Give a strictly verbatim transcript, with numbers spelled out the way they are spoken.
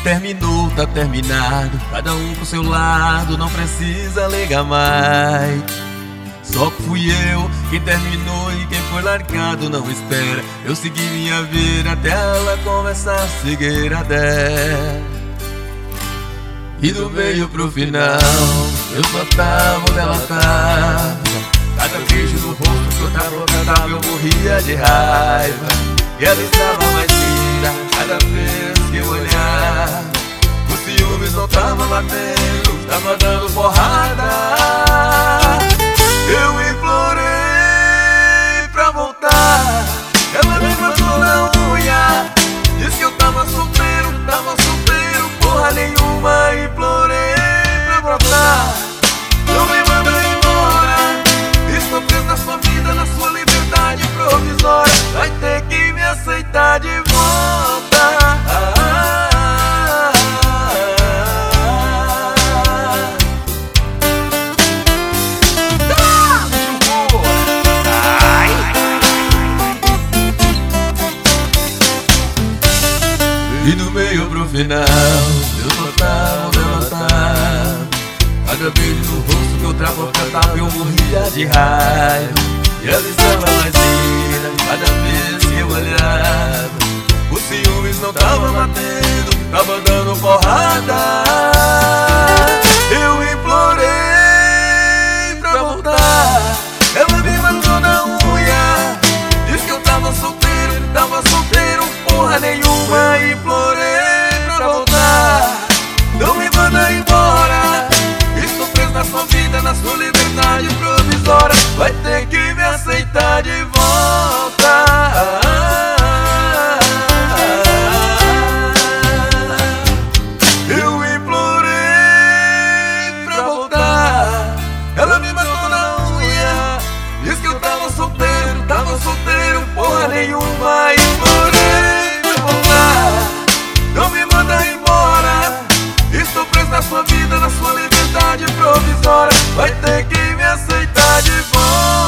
terminou, tá terminado. Cada um pro seu lado, não precisa ligar mais. Só fui eu quem terminou e quem foi largado não espera. Eu segui minha vida até ela começar a seguir a dela. E do meio pro final, eu só tava onde ela tava. Cada beijo no rosto que eu tava cantava, eu morria de raiva. E ela estava mais linda cada vez que eu olhava. Os ciúmes não tava batendo, tava dando porrada. Eu implorei pra voltar, ela me matou na unha. Disse que eu tava solteiro, tava solteiro, porra nenhuma. Implorei pra voltar, não me manda embora. Estou preso na sua vida, na sua liberdade provisória. Vai ter que me aceitar de volta. ah, ah, E do meio pro final, eu só tava onde ela tava. Cada beijo no rosto que eu trava, cantava, eu morria de raiva. E ela estava mais linda cada vez que eu olhava. Os ciúmes não tava batendo, tava dando porrada. Eu implorei pra voltar, ela me matou na unha. Disse que eu tava solteiro, tava solteiro, porra nenhuma. Implorei pra voltar, não me manda embora. Estou preso na sua vida, na sua liberdade provisória. Vai ter que me aceitar de volta. Eu implorei pra voltar, ela me matou na unha. Diz que eu tava solteiro, tava solteiro, porra nenhuma. Implorei pra voltar, não me manda embora. Estou preso na sua vida, na sua liberdade provisória. Vai ter que me aceitar de volta.